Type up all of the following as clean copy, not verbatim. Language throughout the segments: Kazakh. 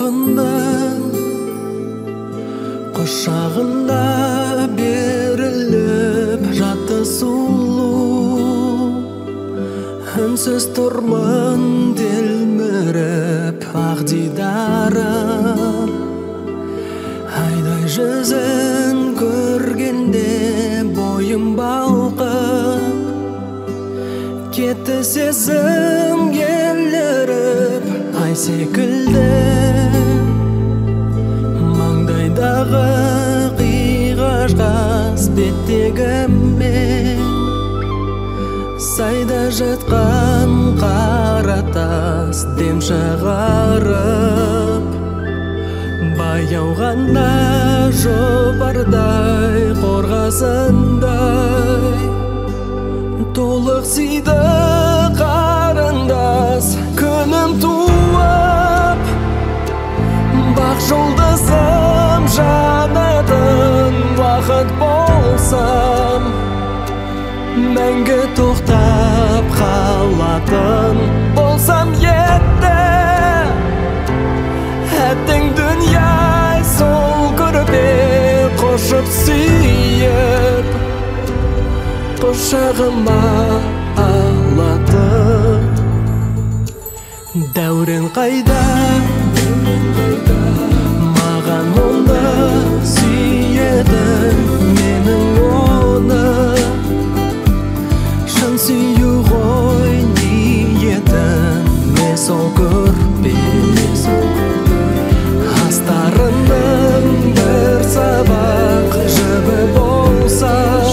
тағдырыңның құшағында беріліп жатты сұлу. Үнсіз тұрмын телміріп ақ дидарым, айдай жүзін көргенде бойым балқып, кетті сезім еліріп ай секілді. Маңдайдағы қиғаш беттегімен сайда жатқан қара тас дем шығарып, баяу ғана жұпардай қорғасындай толық сүйді қарындас күнім туып. Бақ жолдасым жанатын уақыт болсам, мәңгі тоқтап қалатын болсам еді. Әттең дүния сол көрпе қошып сүйіп, құшағыма алатын. Дәурен қайда, маған оны сүйетін, менің оны шын сүю ғой ниетім. Не сол көрпе астарының бір сабақ жібі болса,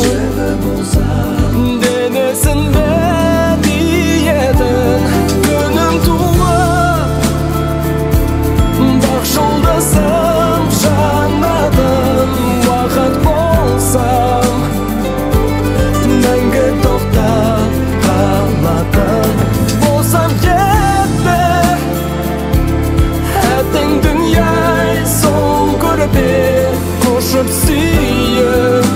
денесінде ниетін күнім туып. Бақ жолдасым жанатын уақыт болсам, мәңгі тоқтап қалатын болсам еді. Әттең дүния сол көрпе қошып сүйіп,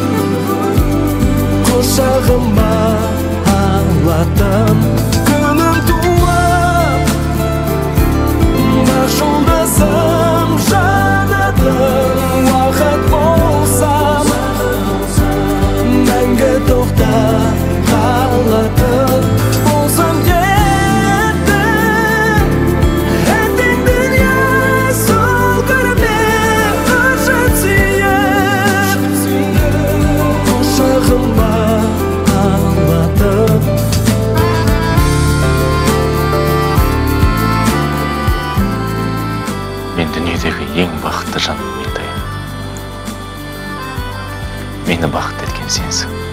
құшағыма алатын күнім туып. Бақ жолдасым жанатын уақыт болсам, мәңгі тоқтап қалатын болсам еді. Әттең дүния сол көрпе қошып сүйіп, құшағыма алатын. Мен дүниедегі ең бақытты жаным Меңтай. Мені бақытты еткен сенсің.